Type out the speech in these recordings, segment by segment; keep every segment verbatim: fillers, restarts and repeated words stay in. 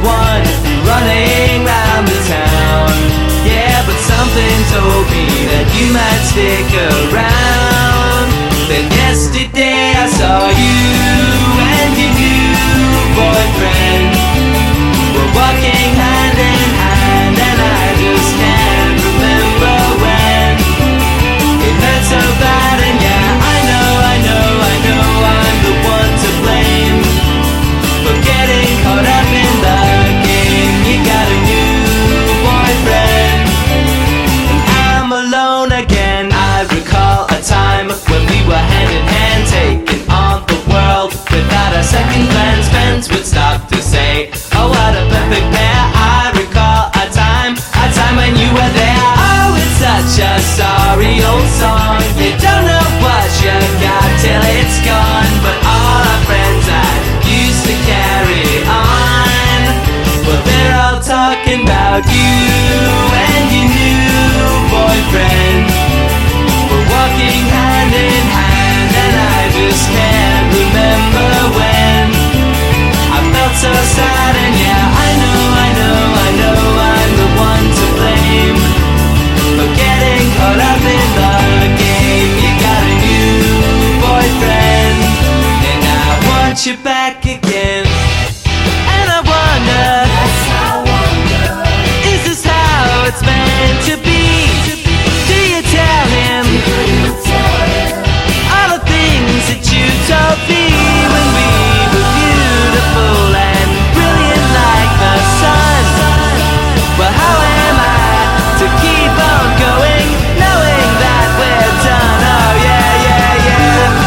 one running round the town. Yeah, but something told me that you might stick around. Then yesterday I saw you and your new boyfriend were walking hand in hand, and I just can't remember when. It hurt so bad, and yeah, I know, I know, I know I'm the one to blame for getting caught up in the game. You got a new boyfriend, and I'm alone again. I recall a time when we were hand in hand, taking on the world without a second glance. Friends would stop to say, oh, what a perfect pair. I recall a time, a time when you were there. Oh, it's such a sorry old song. You don't know what you got till it's gone. But all our friends that used to carry on, well, they're all talking about you and your new boyfriend. We're walking hand in hand, and I just can't remember when. I felt so sad, and yeah, I know, I know, I know I'm the one to blame for getting caught up in the game. You got a new boyfriend, and I want you back again. And I wonder, is this how it's meant to be? Do you tell him all the things that you told me when we were beautiful and brilliant like the sun? Well, how am I to keep on going, knowing that we're done? Oh yeah, yeah, yeah.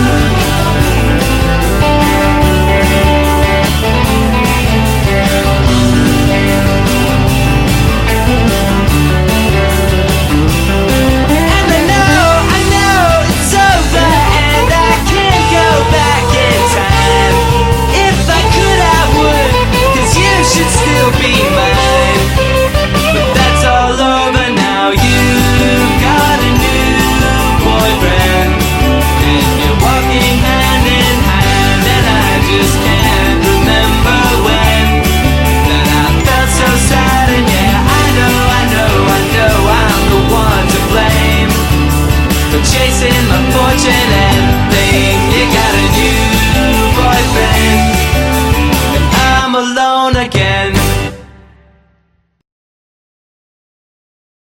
And I know, I know it's over, and I can't go back in time. If I could, I would, 'cause you should still be mine. But that's all over now. You've got a new boyfriend, and you're walking hand in hand, and I just can't remember when. That I felt so sad, and yeah, I know, I know, I know I'm the one to blame for chasing my fortune and fame. You got a new boyfriend, and I'm alone again.